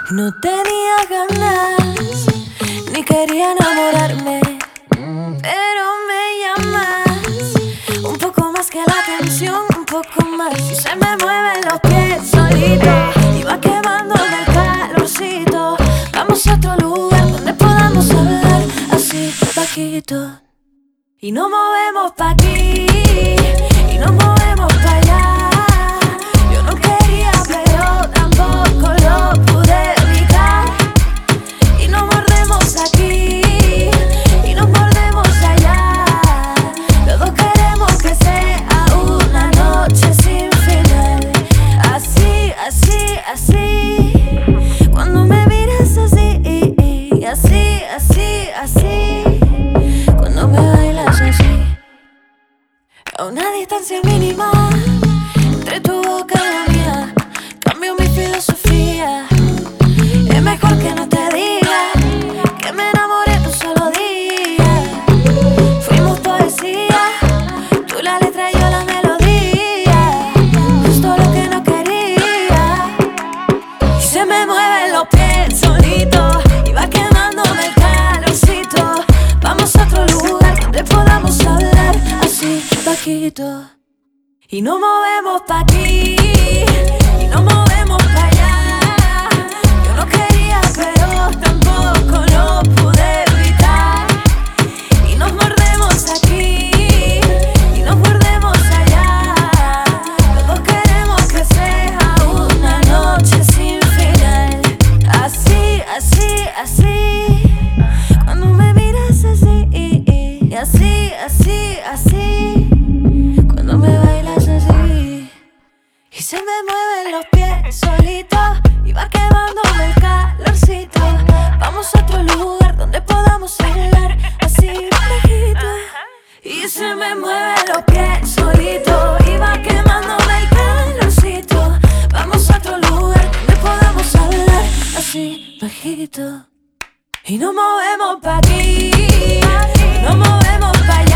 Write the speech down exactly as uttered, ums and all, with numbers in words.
No tenía ganas, ni quería enamorarme, pero me llamas un poco más que la atención, un poco más. Y se me mueven los pies solitos y va quemándome el calorcito. Vamos a otro lugar donde podamos hablar así bajito. Y nos movemos pa' aquí y nos movemos pa' allá. Yo no quería, pero tampoco lo pude evitar. Y nos mordemos aquí y nos mordemos allá. Los dos queremos que sea una noche sin final. Así, así, así. Cuando me miras así, así, así, así. Cuando me bailas así, a una distancia mínima entre tu boca y la mía, cambio mi filosofía. Es mejor que no te diga que me enamoré en un solo día. Fuimos poesía, tú la letra y yo la melodía, justo lo que no quería. Y se me mueven los pies solitos y va quemándome el calorcito. Vamos a otro lugar donde podamos hablar así bajito. Y nos movemos pa' aquí y nos movemos pa' allá. Yo no quería, pero tampoco lo pude evitar. Y nos mordemos aquí y nos mordemos allá. Los dos queremos que sea una noche sin final. Así, así, así. Cuando me miras así, así, así, así. Cuando me bailas así y se me mueven los pies solitos y va quemándome el calorcito. Vamos a otro lugar donde podamos hablar así bajito. Y se me mueven los pies solitos y va quemándome el calorcito. Vamos a otro lugar donde podamos hablar así bajito. Y nos movemos pa' aquí, nos movemos pa' allá.